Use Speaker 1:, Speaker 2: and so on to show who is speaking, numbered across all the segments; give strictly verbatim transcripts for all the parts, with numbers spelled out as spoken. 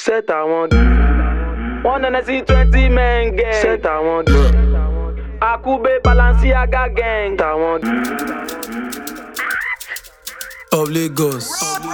Speaker 1: Set I want. One and I see twenty men gang. Set I want. Akube Balenciaga gang. I want.
Speaker 2: Of Lagos.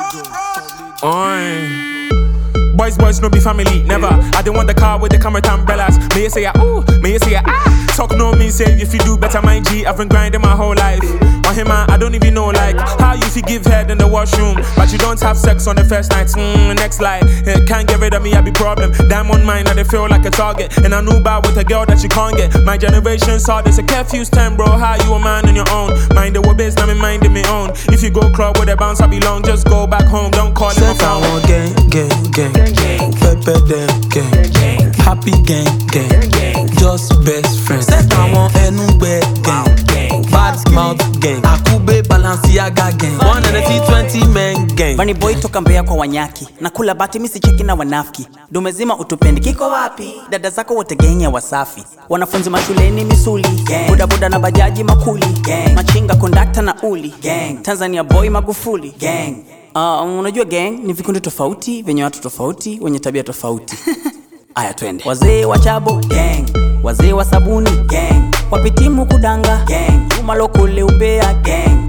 Speaker 2: Oi. Boys, boys, no be family, never. I don't want the car with the camera umbrellas. May you say ya, ooh, may you say ya, ah. Talk no mean say if you do better, mind G. I've been grinding my whole life. On him, man, I don't even know like how you fi give head in the washroom, but you don't have sex on the first night. Mm, next lie, hey, can't get rid of me, I be problem. Diamond mine, I they feel like a target, and I knew about with a girl that you can't get. My generation saw this a curfew's time, bro. How you a man on your own? Mind the what biz, now me minding me own. If you go club with a bounce, I belong. Just go back home, don't call it my phone.
Speaker 3: Gang, gang, gang. Pepe them gang, happy gang gang, just best friends. Set I want Enugbe gang, bad mouth gang, Akube Balenciaga gang, one and a twenty men gang.
Speaker 4: Bunny boy toka Mbeya kwa Wanyaki, nakula bati misi cheki na wanafiki. Dumezima utupendi kiko wapi? Dada zako wote gang ya Wasafi. Wanafunzi mashuleni misuli gang, buda buda na bajaji makuli gang, machinga kondakta na uli gang, Tanzania boy Magufuli gang. Uh, unajua gang ni vikundi tofauti, venye watu tofauti, wenye tabia tofauti. Aya twende. Wazee wa Chabo gang, wazee wa Sabuni gang, wapitimu kudanga gang, umalokole Umbea gang.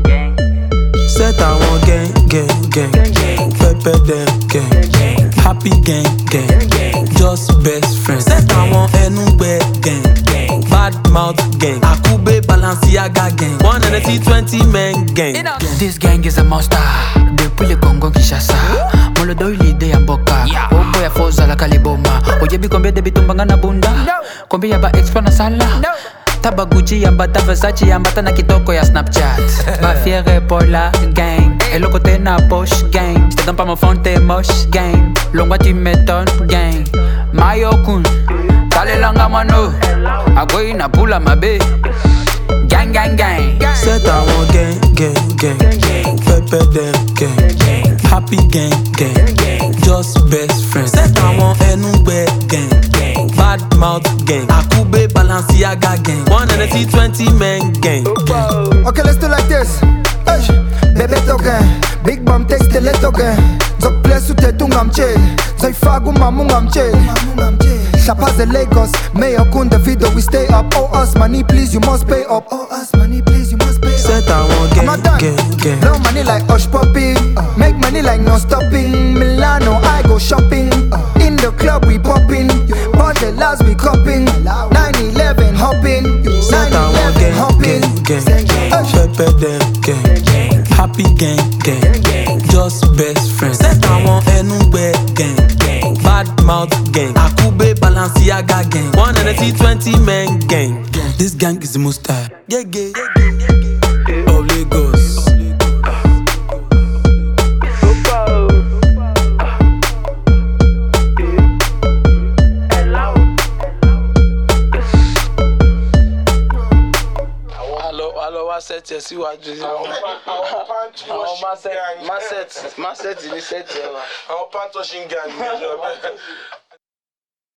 Speaker 3: Set I want gang, gang, gang, Pepe them gang, happy gang, gang, just best friends. Set I want Enugbe gang, bad mouth gang, Akube Balenciaga gang, one and a twenty men gang.
Speaker 5: This gang is a monster. Depuis le Congo Kinshasa, molo doili de amboka. Obo ya foza la kaliboma. Ojebi kombe de bitumbanga na bunda. Kombe ya ba expo na sala. Taba Gucci yamba ta Versace yamba ta na kitoko ya Snapchat. Ba fiere Paula gang, eloko te na Posh gang. J'te donne pas mon phone t'es moche gang. Longwa tu m'étonnes gang. Mayo kun, tale langa mano. Agoi na pula mabe. Gang gang gang.
Speaker 3: Set I want gang gang gang, Pepe them gang, happy gang gang, just best friends. Set I want Enugbe gang, bad mouth gang, Akube Balenciaga gang, one and a twenty men gang.
Speaker 6: Okay, let's do like this. Hey, baby token, big bum text the little gang. Zok place ute tungam che, zoi fagu mamungam che. Chapas de Lagos, Mayo kun the video we stay up. Oh us money please you must pay up. Oh us money please you must pay up.
Speaker 3: Set I want gang,
Speaker 6: I'm not done.
Speaker 3: gang, gang.
Speaker 6: Blow money like Hush Puppy, make money like no stopping. Milano I go shopping, in the club we popping, body last we cupping. nine eleven hopping,
Speaker 3: Set I want gang,
Speaker 6: hopping.
Speaker 3: gang, gang, Pepe them gang, happy gang gang, just best friends. Set I want Enugbe gang, bad mouth gang, Akube Balenciaga gang, one and a twenty men gang. This gang is the most tired. Yeah, yeah, of Lagos.
Speaker 1: Set yes, you are just. Our set, my set, my set, my set. Our pantoshing gang.